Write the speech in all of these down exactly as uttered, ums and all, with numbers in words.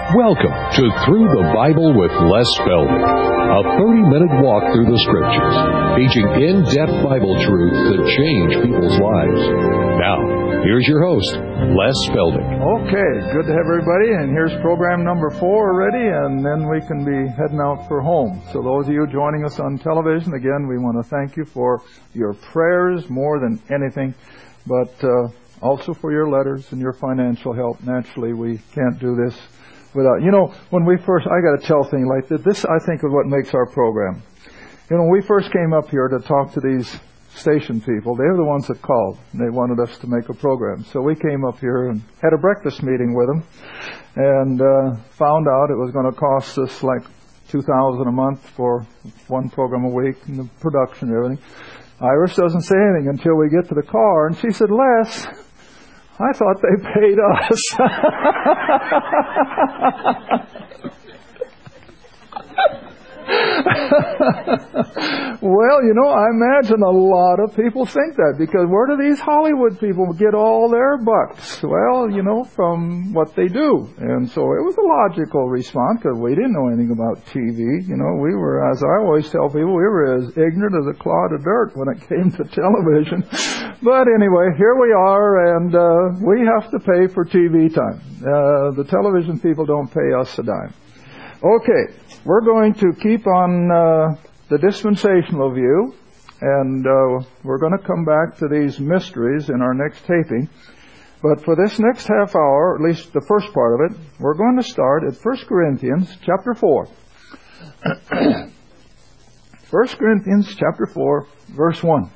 Welcome to Through the Bible with Les Feldick, a thirty-minute walk through the Scriptures, teaching in-depth Bible truth that change people's lives. Now, here's your host, Les Feldick. Okay, good to have everybody, and here's program number four already, and then we can be heading out for home. So those of you joining us on television, again, we want to thank you for your prayers more than anything, but uh, also for your letters and your financial help. Naturally, we can't do this without, you know, when we first, I got to tell things like this, this I think is what makes our program. You know, when we first came up here to talk to these station people, they were the ones that called, and they wanted us to make a program. So we came up here and had a breakfast meeting with them, and uh, found out it was going to cost us like two thousand dollars a month for one program a week, and the production and everything. Iris doesn't say anything until we get to the car, and she said, Les, I thought they paid us. Well, you know, I imagine a lot of people think that, because where do these Hollywood people get all their bucks? Well, you know, from what they do. And so it was a logical response, because we didn't know anything about T V. You know, we were, as I always tell people, we were as ignorant as a clod of dirt when it came to television. But anyway, here we are, and uh, we have to pay for T V time. Uh, the television people don't pay us a dime. Okay, we're going to keep on uh, the dispensational view, and uh, we're going to come back to these mysteries in our next taping. But for this next half hour, at least the first part of it, we're going to start at First Corinthians chapter four. First Corinthians chapter four, verse one.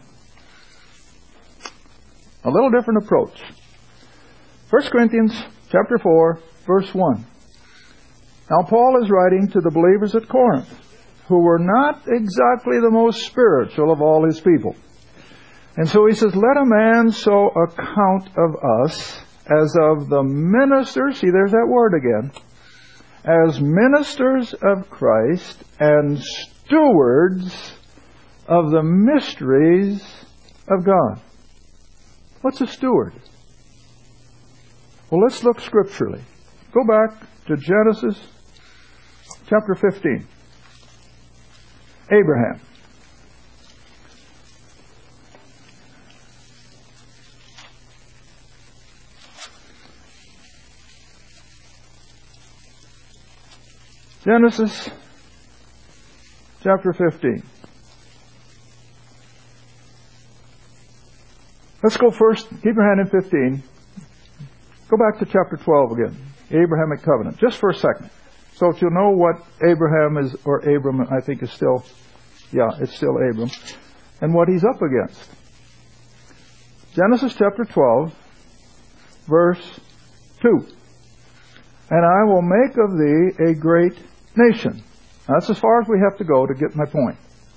A little different approach. First Corinthians chapter four, verse one. Now Paul is writing to the believers at Corinth, who were not exactly the most spiritual of all his people. And so he says, let a man so account of us as of the ministers, see there's that word again, as ministers of Christ and stewards of the mysteries of God. What's a steward? Well, let's look scripturally. Go back to Genesis chapter fifteen. Abraham. Genesis chapter fifteen. Let's go first. Keep your hand in fifteen. Go back to chapter twelve again. The Abrahamic covenant. Just for a second. So if you know what Abraham is, or Abram, I think is still, yeah, it's still Abram, and what he's up against. Genesis chapter twelve, verse two. And I will make of thee a great nation. Now, that's as far as we have to go to get my point.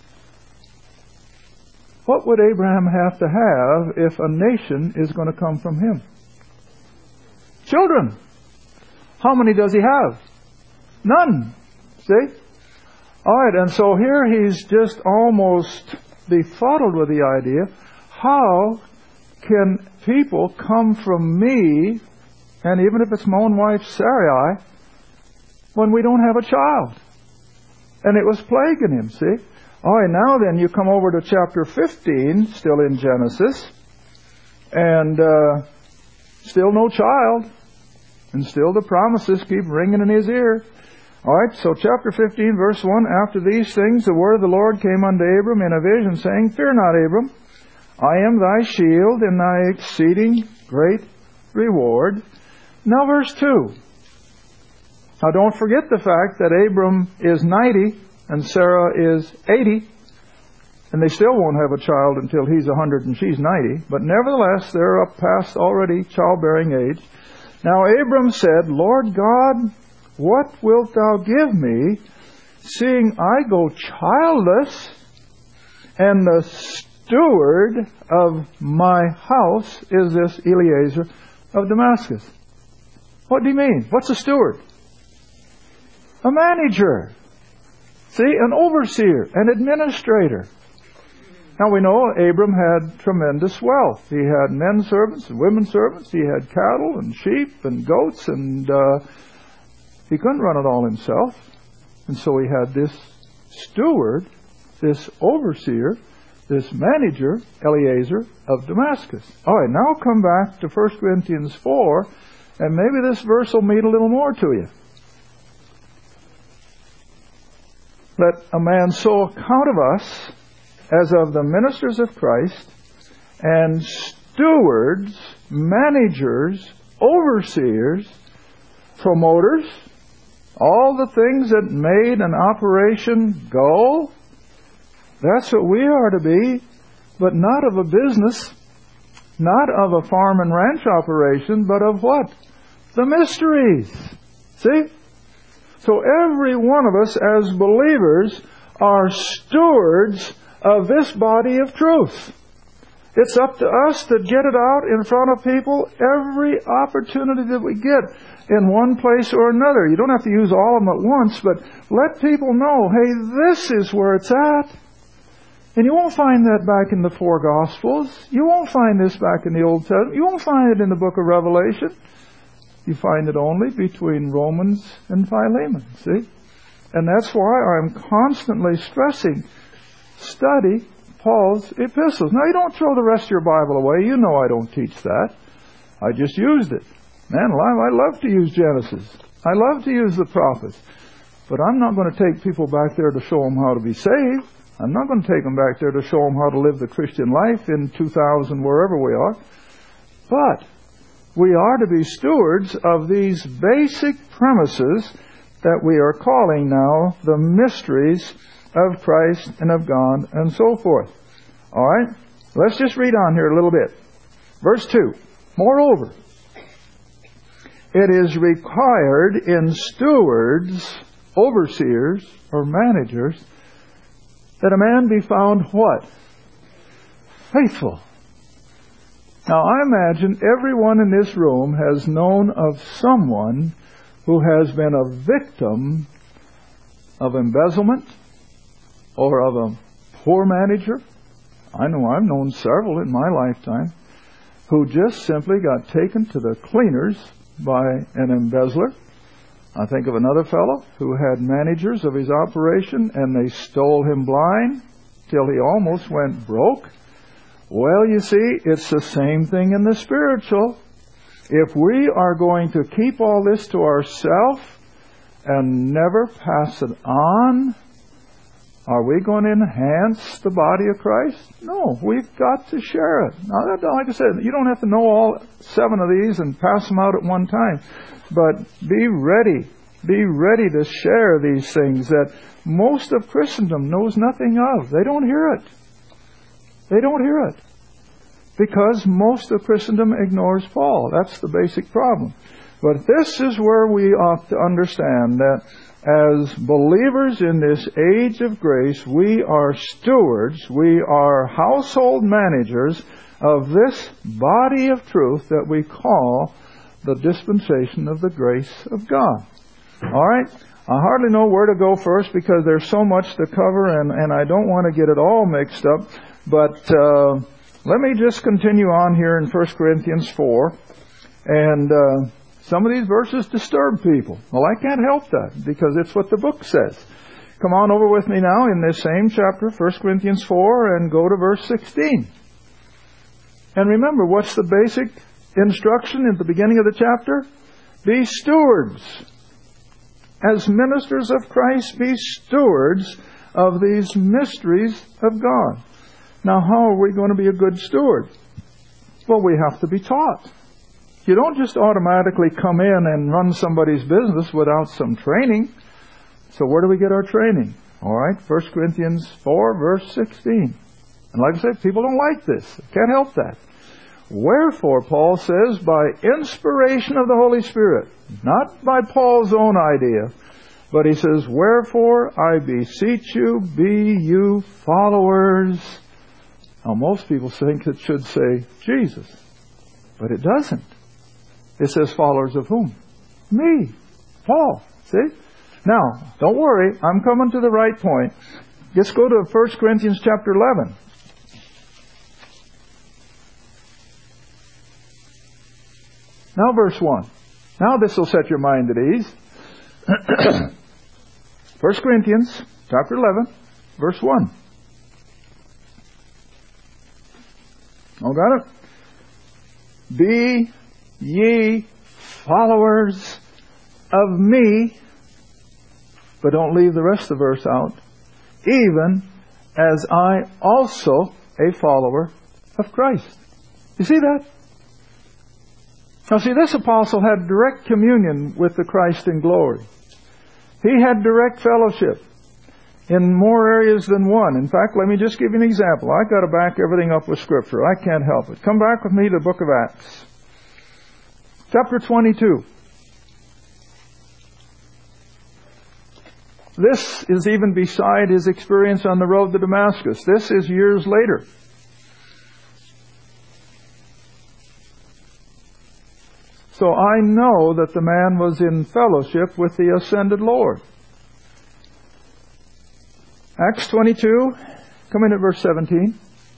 What would Abraham have to have if a nation is going to come from him? Children. How many does he have? None. See? All right, and so here he's just almost befuddled with the idea, how can people come from me, and even if it's my own wife Sarai, when we don't have a child? And it was plaguing him, see? All right, now then you come over to chapter fifteen, still in Genesis, and uh, still no child, and still the promises keep ringing in his ear. All right, so chapter fifteen, verse one, after these things the word of the Lord came unto Abram in a vision, saying, Fear not, Abram, I am thy shield and thy exceeding great reward. Now verse two. Now don't forget the fact that Abram is ninety and Sarah is eighty, and they still won't have a child until he's one hundred and she's ninety, but nevertheless they're up past already childbearing age. Now Abram said, Lord God, what wilt thou give me, seeing I go childless, and the steward of my house is this Eliezer of Damascus? What do you mean? What's a steward? A manager. See, an overseer, an administrator. Now we know Abram had tremendous wealth. He had men servants and women servants. He had cattle and sheep and goats and uh, He couldn't run it all himself. And so he had this steward, this overseer, this manager, Eleazar of Damascus. All right, now come back to First Corinthians four, and maybe this verse will mean a little more to you. Let a man so account of us as of the ministers of Christ, and stewards, managers, overseers, promoters, all the things that made an operation go. That's what we are to be, but not of a business, not of a farm and ranch operation, but of what? The mysteries. See? So every one of us as believers are stewards of this body of truth. It's up to us to get it out in front of people every opportunity that we get in one place or another. You don't have to use all of them at once, but let people know, hey, this is where it's at. And you won't find that back in the four Gospels. You won't find this back in the Old Testament. You won't find it in the book of Revelation. You find it only between Romans and Philemon, see? And that's why I'm constantly stressing, study Paul's epistles. Now, you don't throw the rest of your Bible away. You know I don't teach that. I just used it. Man, I love to use Genesis. I love to use the prophets. But I'm not going to take people back there to show them how to be saved. I'm not going to take them back there to show them how to live the Christian life in two thousand, wherever we are. But we are to be stewards of these basic premises that we are calling now the mysteries of Christ and of God and so forth. All right? Let's just read on here a little bit. Verse two. Moreover, it is required in stewards, overseers, or managers, that a man be found what? Faithful. Now, I imagine everyone in this room has known of someone who has been a victim of embezzlement or of a poor manager. I know I've known several in my lifetime who just simply got taken to the cleaners by an embezzler. I think of another fellow who had managers of his operation and they stole him blind till he almost went broke. Well, you see, it's the same thing in the spiritual. If we are going to keep all this to ourselves and never pass it on, are we going to enhance the body of Christ? No, we've got to share it. Now, like I said, you don't have to know all seven of these and pass them out at one time. But be ready. Be ready to share these things that most of Christendom knows nothing of. They don't hear it. They don't hear it. Because most of Christendom ignores Paul. That's the basic problem. But this is where we ought to understand that as believers in this age of grace, we are stewards, we are household managers of this body of truth that we call the dispensation of the grace of God. All right? I hardly know where to go first because there's so much to cover and, and I don't want to get it all mixed up. But uh, let me just continue on here in First Corinthians four. And uh, some of these verses disturb people. Well, I can't help that because it's what the book says. Come on over with me now in this same chapter, First Corinthians four, and go to verse sixteen. And remember, what's the basic instruction at the beginning of the chapter? Be stewards. As ministers of Christ, be stewards of these mysteries of God. Now, how are we going to be a good steward? Well, we have to be taught. You don't just automatically come in and run somebody's business without some training. So where do we get our training? All right, First Corinthians four, verse sixteen. And like I said, people don't like this. Can't help that. Wherefore, Paul says, by inspiration of the Holy Spirit, not by Paul's own idea, but he says, wherefore I beseech you, be you followers. Now, most people think it should say Jesus, but it doesn't. It says followers of whom? Me, Paul. See? Now, don't worry, I'm coming to the right point. Just go to First Corinthians chapter eleven. Now verse one. Now this will set your mind at ease. First Corinthians chapter eleven, verse one. Oh, got it? Be ye followers of me, but don't leave the rest of the verse out, even as I also a follower of Christ. You see that? Now see, this apostle had direct communion with the Christ in glory. He had direct fellowship in more areas than one. In fact, let me just give you an example. I've got to back everything up with Scripture. I can't help it. Come back with me to the book of Acts. Chapter twenty-two. This is even beside his experience on the road to Damascus. This is years later. So I know that the man was in fellowship with the ascended Lord. Acts twenty-two, come in at verse seventeen.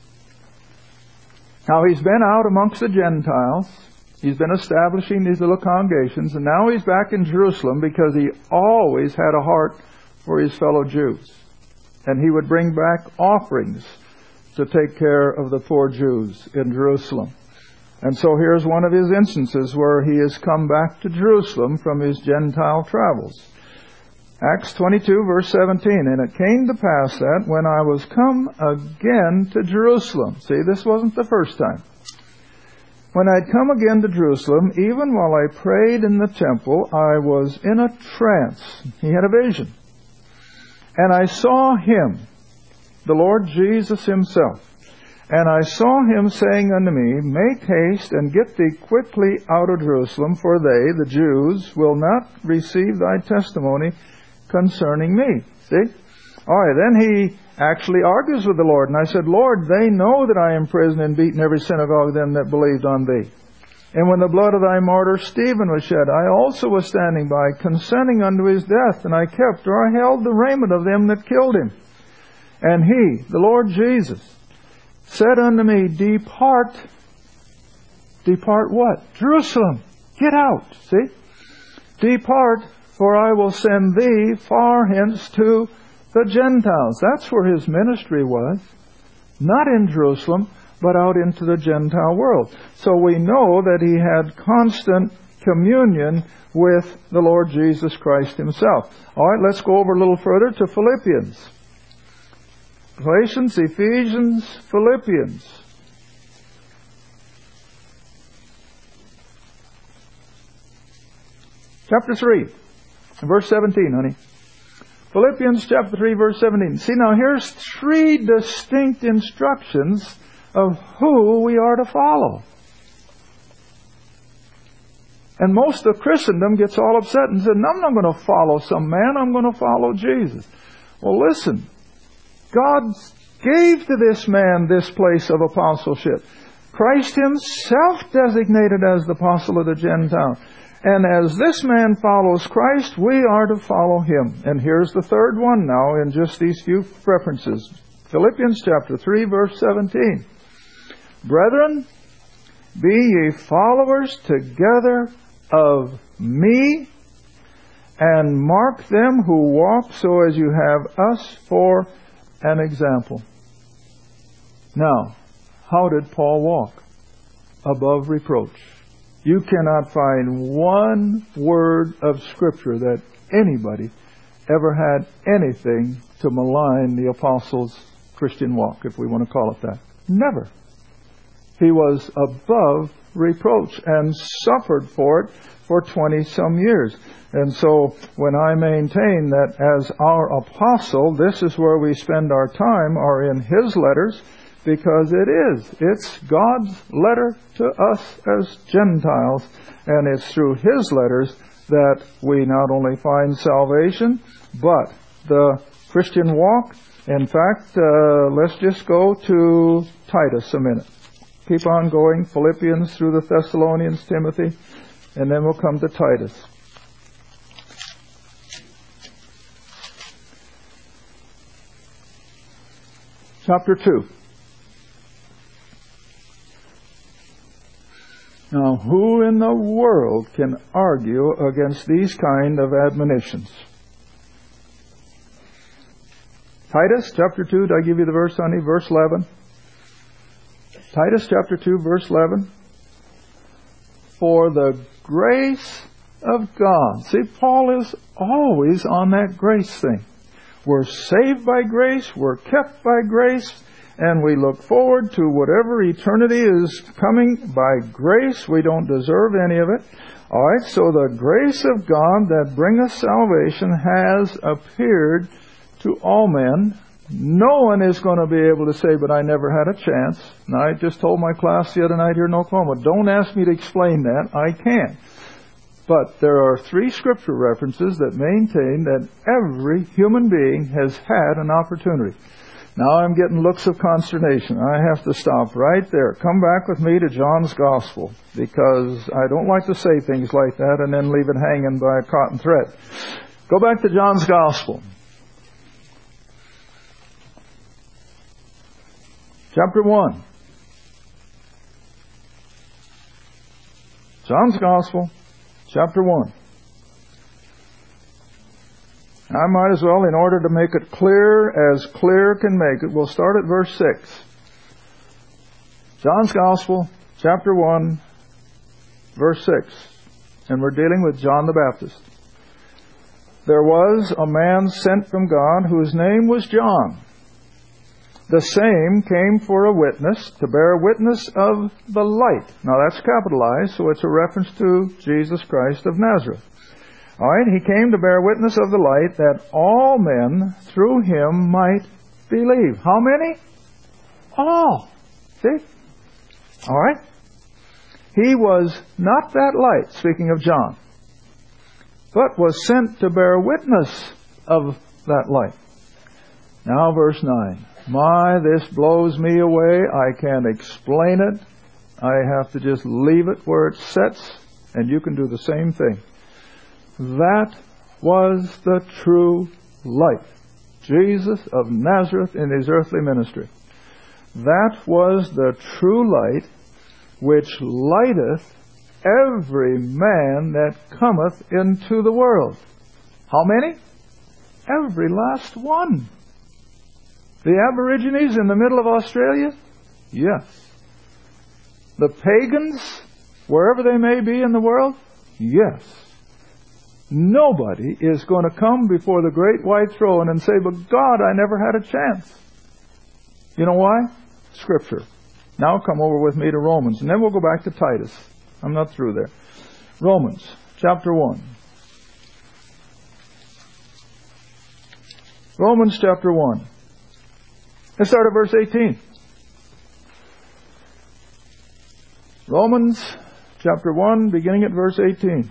Now he's been out amongst the Gentiles. He's been establishing these little congregations. And now he's back in Jerusalem because he always had a heart for his fellow Jews. And he would bring back offerings to take care of the poor Jews in Jerusalem. And so here's one of his instances where he has come back to Jerusalem from his Gentile travels. Acts twenty-two, verse seventeen. And it came to pass that when I was come again to Jerusalem. See, this wasn't the first time. When I'd come again to Jerusalem, even while I prayed in the temple, I was in a trance. He had a vision. And I saw him, the Lord Jesus himself. And I saw him saying unto me, Make haste and get thee quickly out of Jerusalem, for they, the Jews, will not receive thy testimony concerning me. See? All right, then he actually argues with the Lord. And I said, Lord, they know that I am imprisoned and beaten every synagogue of them that believed on thee. And when the blood of thy martyr Stephen was shed, I also was standing by, consenting unto his death, and I kept, or I held the raiment of them that killed him. And he, the Lord Jesus, said unto me, Depart. Depart what? Jerusalem. Get out. See? Depart, for I will send thee far hence to the Gentiles. That's where his ministry was. Not in Jerusalem, but out into the Gentile world. So we know that he had constant communion with the Lord Jesus Christ himself. All right, let's go over a little further to Philippians. Galatians, Ephesians, Philippians. Chapter three, verse seventeen, honey. Philippians chapter three, verse seventeen. See, now here's three distinct instructions of who we are to follow. And most of Christendom gets all upset and said, no, I'm not going to follow some man, I'm going to follow Jesus. Well, listen. God gave to this man this place of apostleship. Christ himself designated as the apostle of the Gentiles. And as this man follows Christ, we are to follow him. And here's the third one now in just these few references. Philippians chapter three, verse seventeen. Brethren, be ye followers together of me, and mark them who walk so as you have us for an example. Now, how did Paul walk? Above reproach. You cannot find one word of Scripture that anybody ever had anything to malign the apostles' Christian walk, if we want to call it that. Never. He was above reproach and suffered for it for twenty-some years. And so when I maintain that as our apostle, this is where we spend our time, are in his letters, because it is. It's God's letter to us as Gentiles, and it's through his letters that we not only find salvation, but the Christian walk. In fact, uh, let's just go to Titus a minute. Keep on going, Philippians through the Thessalonians, Timothy, and then we'll come to Titus. Chapter two. Now, who in the world can argue against these kind of admonitions? Titus chapter two, did I give you the verse, honey? Verse eleven. Titus chapter two, verse eleven. For the grace of God. See, Paul is always on that grace thing. We're saved by grace, we're kept by grace, and we look forward to whatever eternity is coming by grace. We don't deserve any of it. All right, so the grace of God that bringeth salvation has appeared to all men. No one is going to be able to say, but I never had a chance. And I just told my class the other night here in Oklahoma, don't ask me to explain that. I can't. But there are three scripture references that maintain that every human being has had an opportunity. Now I'm getting looks of consternation. I have to stop right there. Come back with me to John's Gospel, because I don't like to say things like that and then leave it hanging by a cotton thread. Go back to John's Gospel. Chapter one. John's Gospel, chapter one. I might as well, in order to make it clear as clear can make it, we'll start at verse six. John's Gospel, chapter one, verse six. And we're dealing with John the Baptist. There was a man sent from God whose name was John. The same came for a witness, to bear witness of the light. Now that's capitalized, so it's a reference to Jesus Christ of Nazareth. All right, he came to bear witness of the light, that all men through him might believe. How many? All. See? All right. He was not that light, speaking of John, but was sent to bear witness of that light. Now verse nine. My, this blows me away. I can't explain it. I have to just leave it where it sits, and you can do the same thing. That was the true light. Jesus of Nazareth in his earthly ministry. That was the true light which lighteth every man that cometh into the world. How many? Every last one. The Aborigines in the middle of Australia? Yes. The pagans, wherever they may be in the world? Yes. Nobody is going to come before the great white throne and say, but God, I never had a chance. You know why? Scripture. Now come over with me to Romans, and then we'll go back to Titus. I'm not through there. Romans, chapter one. Romans, chapter one. Let's start at verse eighteen. Romans, chapter one, beginning at verse eighteen.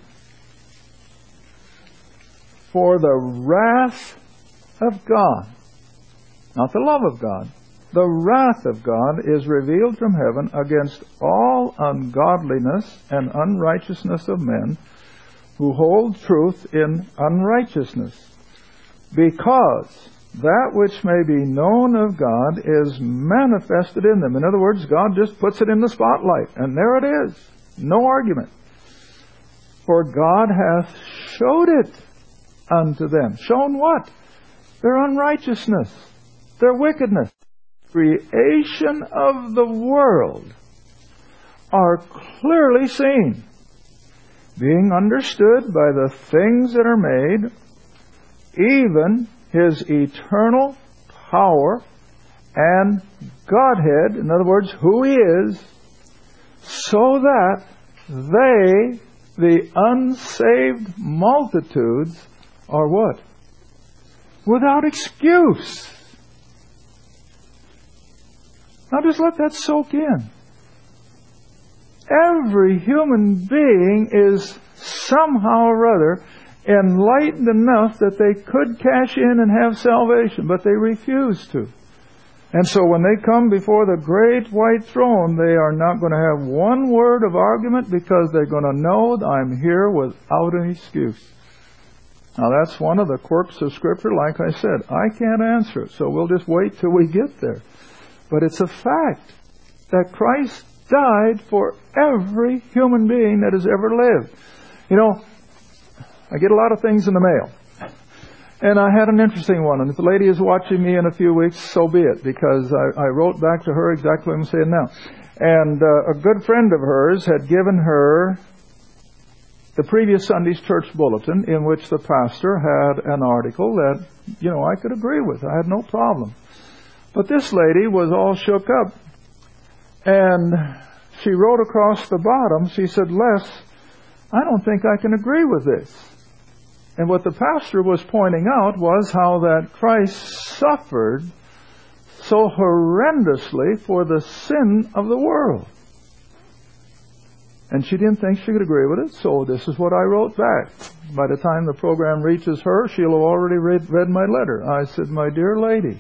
For the wrath of God, not the love of God, the wrath of God is revealed from heaven against all ungodliness and unrighteousness of men who hold truth in unrighteousness, because that which may be known of God is manifested in them. In other words, God just puts it in the spotlight, and there it is. No argument. For God hath showed it unto them. Shown what? Their unrighteousness, their wickedness. Creation of the world are clearly seen, being understood by the things that are made, even His eternal power and Godhead, in other words, who He is, so that they, the unsaved multitudes, are what? Without excuse. Now just let that soak in. Every human being is somehow or other enlightened enough that they could cash in and have salvation, but they refuse to. And so when they come before the great white throne, they are not going to have one word of argument, because they're going to know that I'm here without an excuse. Now that's one of the quirks of Scripture. Like I said, I can't answer it, so we'll just wait till we get there. But it's a fact that Christ died for every human being that has ever lived. You know, I get a lot of things in the mail. And I had an interesting one. And if the lady is watching me in a few weeks, so be it, because I, I wrote back to her exactly what I'm saying now. And uh, a good friend of hers had given her the previous Sunday's church bulletin, in which the pastor had an article that, you know, I could agree with. I had no problem. But this lady was all shook up. And she wrote across the bottom, she said, Les, I don't think I can agree with this. And what the pastor was pointing out was how that Christ suffered so horrendously for the sin of the world. And she didn't think she could agree with it, so this is what I wrote back. By the time the program reaches her, she'll have already read, read my letter. I said, my dear lady,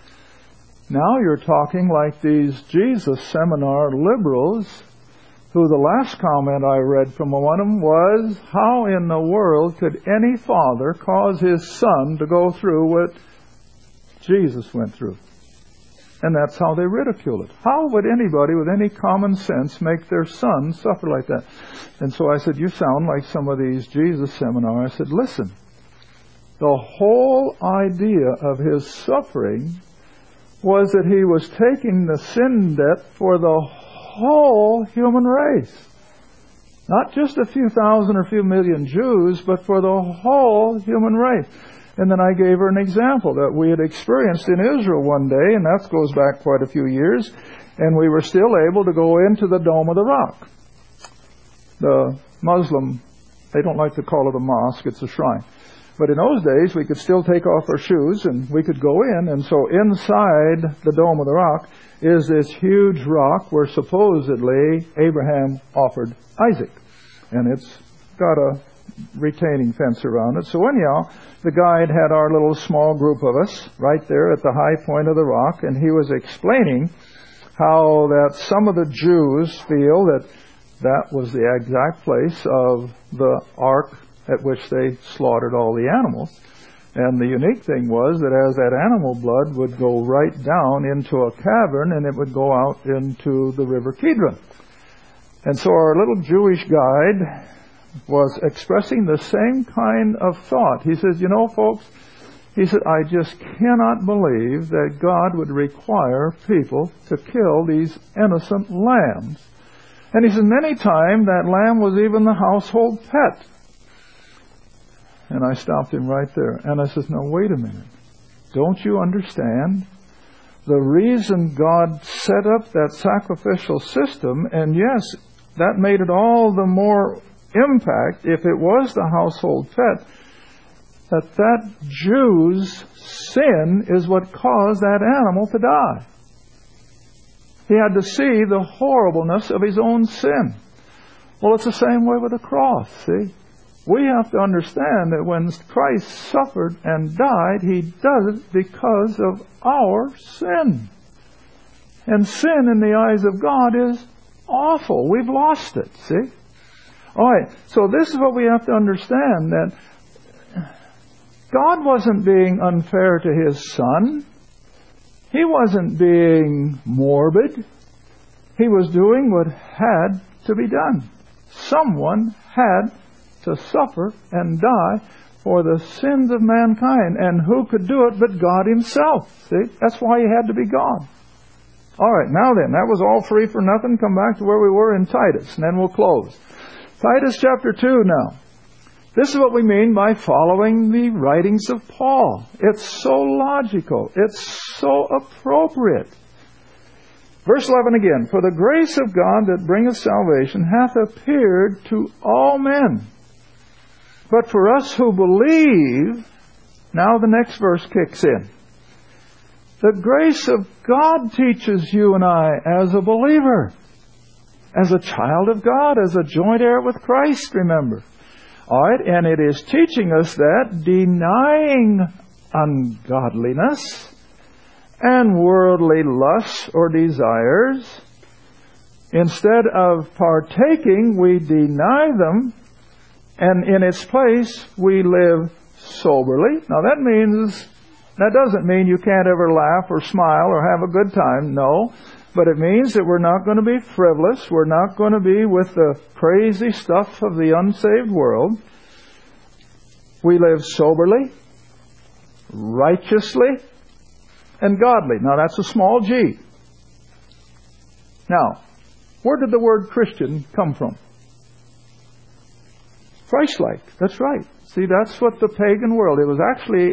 now you're talking like these Jesus seminar liberals, who the last comment I read from one of them was, how in the world could any father cause his son to go through what Jesus went through? And that's how they ridicule it. How would anybody with any common sense make their son suffer like that? And so I said, you sound like some of these Jesus seminars. I said, listen, the whole idea of his suffering was that he was taking the sin debt for the whole human race. Not just a few thousand or few million Jews, but for the whole human race. And then I gave her an example that we had experienced in Israel one day, and that goes back quite a few years, and we were still able to go into the Dome of the Rock. The Muslim, they don't like to call it a mosque, it's a shrine. But in those days, we could still take off our shoes and we could go in. And so inside the Dome of the Rock is this huge rock where supposedly Abraham offered Isaac. And it's got a retaining fence around it. So anyhow, the guide had our little small group of us right there at the high point of the rock. And he was explaining how that some of the Jews feel that that was the exact place of the ark at which they slaughtered all the animals. And the unique thing was that as that animal blood would go right down into a cavern and it would go out into the river Kidron. And so our little Jewish guide was expressing the same kind of thought. He says, you know, folks, he said, I just cannot believe that God would require people to kill these innocent lambs. And he says, many times that lamb was even the household pet. And I stopped him right there. And I says, now wait a minute. Don't you understand? The reason God set up that sacrificial system, and yes, that made it all the more impact if it was the household pet, that that Jew's sin is what caused that animal to die. He had to see the horribleness of his own sin. Well, it's the same way with the cross, see? We have to understand that when Christ suffered and died, He does it because of our sin. And sin in the eyes of God is awful. We've lost it, see? All right, so this is what we have to understand, that God wasn't being unfair to His Son. He wasn't being morbid. He was doing what had to be done. Someone had to suffer and die for the sins of mankind. And who could do it but God Himself? See? That's why He had to be God. All right, now then, that was all free for nothing. Come back to where we were in Titus, and then we'll close. Titus chapter two now. This is what we mean by following the writings of Paul. It's so logical. It's so appropriate. Verse eleven again. For the grace of God that bringeth salvation hath appeared to all men. But for us who believe, now the next verse kicks in. The grace of God teaches you and I as a believer, as a child of God, as a joint heir with Christ, remember. All right, and it is teaching us that denying ungodliness and worldly lusts or desires, instead of partaking, we deny them, and in its place we live soberly. Now that means, that doesn't mean you can't ever laugh or smile or have a good time. No. But it means that we're not going to be frivolous. We're not going to be with the crazy stuff of the unsaved world. We live soberly, righteously, and godly. Now that's a small g. Now, where did the word Christian come from? Christ-like. That's right. See, that's what the pagan world, it was actually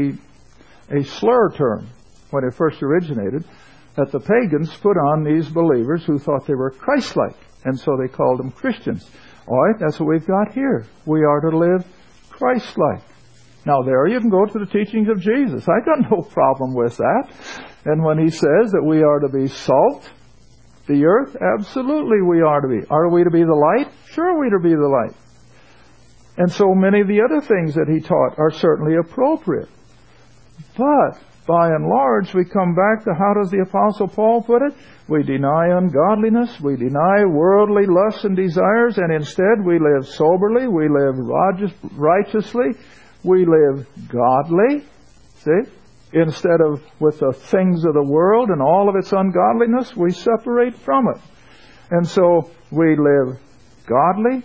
a, a slur term when it first originated, that the pagans put on these believers who thought they were Christ-like, and so they called them Christians. All right, that's what we've got here. We are to live Christ-like. Now there you can go to the teachings of Jesus. I got no problem with that. And when he says that we are to be salt, the earth, absolutely we are to be. Are we to be the light? Sure we are to be the light. And so many of the other things that he taught are certainly appropriate. But by and large, we come back to, how does the Apostle Paul put it? We deny ungodliness, we deny worldly lusts and desires, and instead we live soberly, we live righteously, we live godly. See? Instead of with the things of the world and all of its ungodliness, we separate from it. And so we live godly,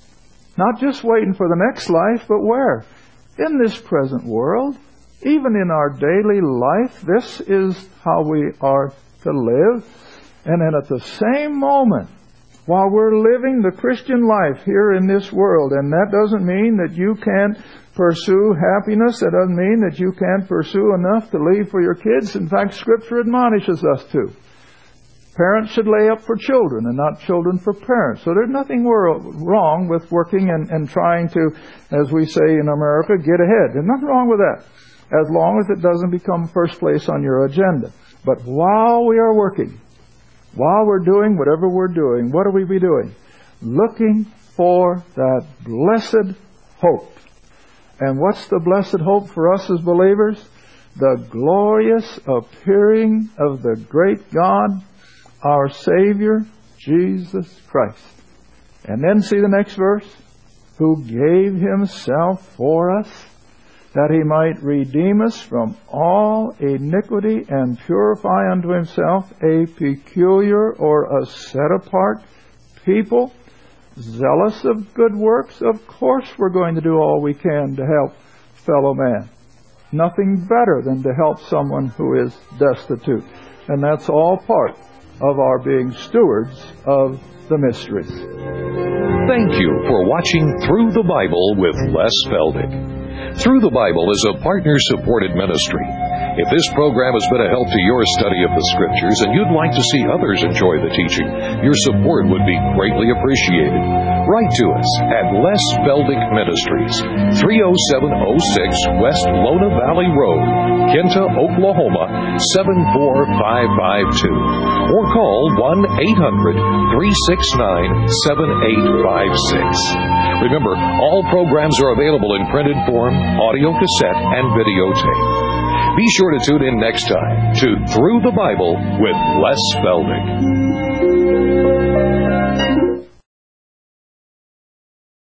not just waiting for the next life, but where? In this present world. Even in our daily life, this is how we are to live. And then at the same moment, while we're living the Christian life here in this world, and that doesn't mean that you can't pursue happiness, that doesn't mean that you can't pursue enough to leave for your kids. In fact, Scripture admonishes us to. Parents should lay up for children and not children for parents. So there's nothing wrong with working and, and trying to, as we say in America, get ahead. There's nothing wrong with that, as long as it doesn't become first place on your agenda. But while we are working, while we're doing whatever we're doing, what do we be doing? Looking for that blessed hope. And what's the blessed hope for us as believers? The glorious appearing of the great God, our Savior, Jesus Christ. And then see the next verse. Who gave Himself for us, that He might redeem us from all iniquity and purify unto Himself a peculiar or a set-apart people, zealous of good works. Of course we're going to do all we can to help fellow man. Nothing better than to help someone who is destitute. And that's all part of our being stewards of the mysteries. Thank you for watching Through the Bible with Les Feldick. Through the Bible is a partner-supported ministry. If this program has been a help to your study of the Scriptures and you'd like to see others enjoy the teaching, your support would be greatly appreciated. Write to us at Les Feldick Ministries, three oh seven oh six West Lona Valley Road, Kinta, Oklahoma, seven four five five two. Or call one eight hundred three six nine seven eight five six. Remember, all programs are available in printed form, audio cassette, and videotape. Be sure to tune in next time to Through the Bible with Les Feldick.